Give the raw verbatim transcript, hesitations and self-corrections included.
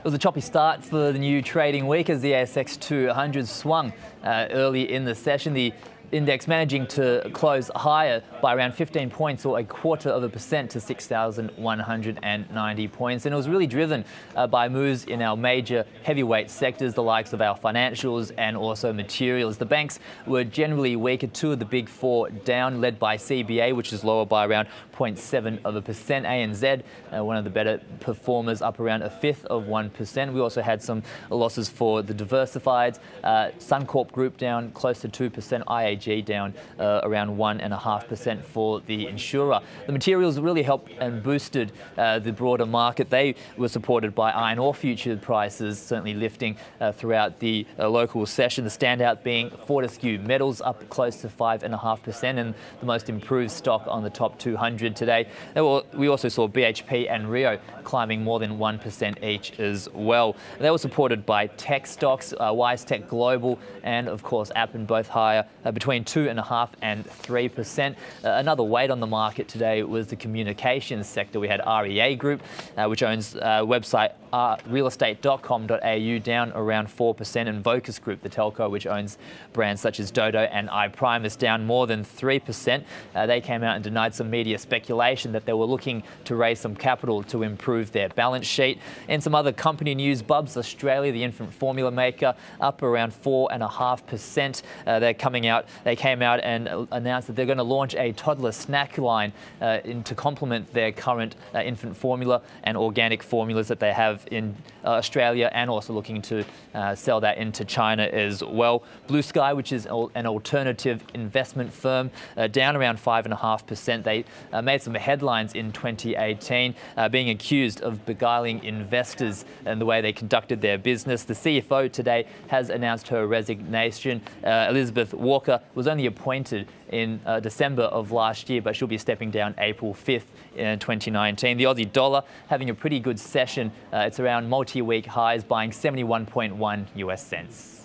It was a choppy start for the new trading week as the A S X two hundred swung uh, early in the session. The index managing to close higher by around fifteen points, or a quarter of a percent, to six thousand one hundred ninety points. And it was really driven uh, by moves in our major heavyweight sectors, the likes of our financials and also materials. The banks were generally weaker. Two of the big four down, led by C B A, which is lower by around zero point seven of a percent. A N Z, uh, one of the better performers, up around a fifth of one percent. We also had some losses for the diversifieds. Uh, Suncorp Group down close to two percent. I A G down uh, around one point five percent for the insurer. The materials really helped and boosted uh, the broader market. They were supported by iron ore future prices, certainly lifting uh, throughout the uh, local session. The standout being Fortescue Metals, up close to five point five percent, and the most improved stock on the top two hundred today. We also saw B H P and Rio climbing more than one percent each as well. They were supported by tech stocks, uh, WiseTech Global and, of course, Appen, both higher uh, between two point five and three percent. Uh, another weight on the market today was the communications sector. We had R E A Group, uh, which owns uh, website uh, real estate dot com dot a u, down around four percent, and Vocus Group, the telco, which owns brands such as Dodo and iPrimus, down more than three percent. Uh, they came out and denied some media speculation that they were looking to raise some capital to improve their balance sheet. And some other company news: Bubs Australia, the infant formula maker, up around four point five percent. Uh, they're coming out, they came out and announced that they're going to launch a toddler snack line uh, in, to complement their current uh, infant formula and organic formulas that they have in uh, Australia, and also looking to uh, sell that into China as well. Blue Sky, which is an alternative investment firm, uh, down around five point five percent. They uh, made some headlines in twenty eighteen, uh, being accused of beguiling investors and the way they conducted their business. The C F O today has announced her resignation. Uh, Elizabeth Walker was only appointed in uh, December of last year, but she'll be stepping down April fifth in twenty nineteen. The Aussie dollar having a pretty good session. Uh, it's around multi-week highs, buying seventy-one point one U S cents.